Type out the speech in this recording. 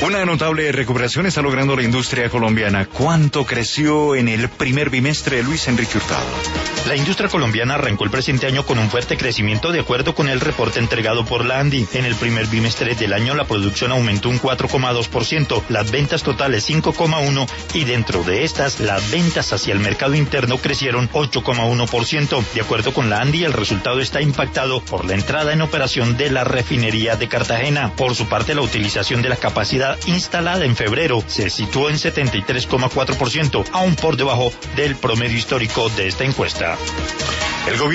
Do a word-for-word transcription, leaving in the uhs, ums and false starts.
Una notable recuperación está logrando la industria colombiana. ¿Cuánto creció en el primer bimestre, Luis Enrique Hurtado? La industria colombiana arrancó el presente año con un fuerte crecimiento de acuerdo con el reporte entregado por la ANDI. En el primer bimestre del año la producción aumentó un cuatro coma dos por ciento, las ventas totales cinco coma uno por ciento y dentro de estas las ventas hacia el mercado interno crecieron ocho coma uno por ciento. De acuerdo con la ANDI, el resultado está impactado por la entrada en operación de la refinería de Cartagena. Por su parte, la utilización de la capacidad instalada en febrero se situó en setenta y tres coma cuatro por ciento, aún por debajo del promedio histórico de esta encuesta. El gobierno